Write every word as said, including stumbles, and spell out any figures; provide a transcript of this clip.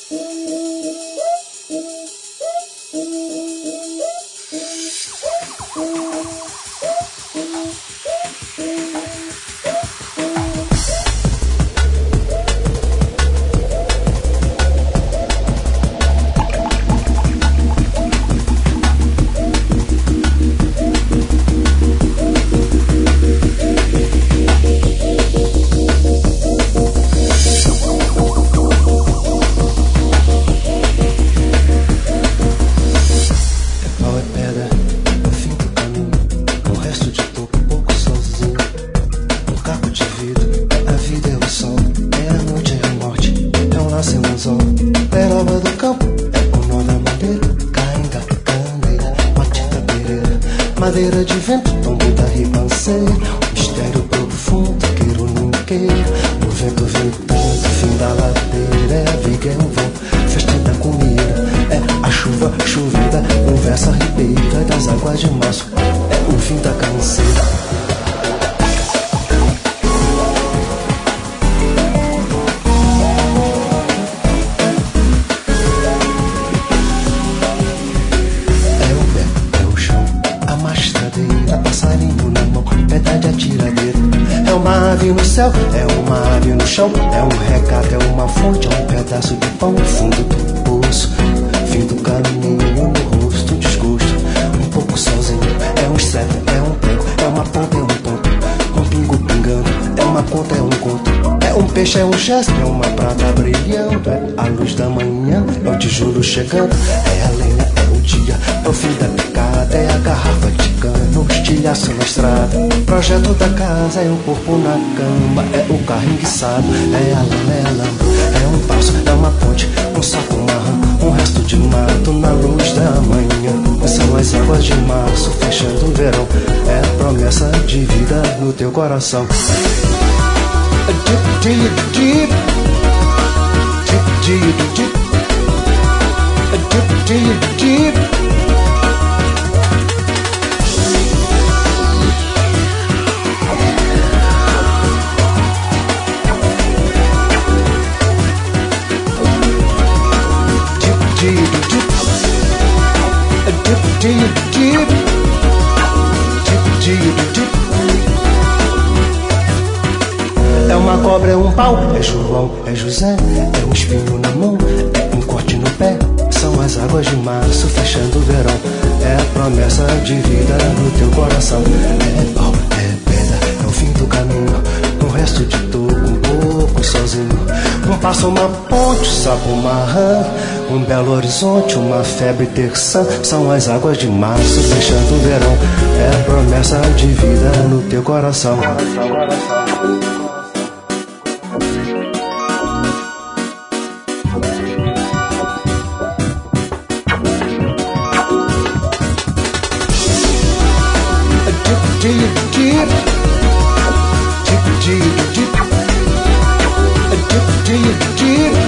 Madeira de vento, tombo da ribanceira, mistério profundo, queiro não queira. O vento ventando, fim da ladeira, é a viga, é o vão, festa da comida. É a chuva chovida, conversa ribeira das águas de março, é o fim da canseira. No céu, é uma ave no chão, é um recado, é uma fonte, é um pedaço de pão, fundo do poço, fim do caminho, no rosto, desgosto, um pouco sozinho, é um estrepe, é um prego, é uma ponta, é um ponto, um pingo pingando, é uma conta, é um conto, é um peixe, é um gesto, é uma prata brilhando, é a luz da manhã, é o tijolo chegando, é a lenha, é o dia, é o fim da picada, é a garrafa de cano, estilhaço na estrada, projeto da casa, é um corpo na cama, é o carro enguiçado, é a lama, é a lama, é um passo, é uma ponte, um saco, uma rã, um resto de mato na luz da manhã, são as águas de março, fechando o verão, é a promessa de vida no teu coração. Deep, deep, deep, deep, deep, deep, deep, deep, deep. Deep, deep, deep, deep, deep. É uma cobra, é um pau, é João, é José, é um espinho na mão, é um corte no pé, são as águas de março fechando o verão, é a promessa de vida no teu coração, é pau, é pedra, é o fim do caminho, um resto de toco, um pouco sozinho, um passo, uma ponte, sapo, uma rã, um belo horizonte, uma febre terçã, são as águas de março fechando o verão, é a promessa de vida no teu coração. Coração, coração. Deep, deep, deep, deep, deep, deep, deep, deep.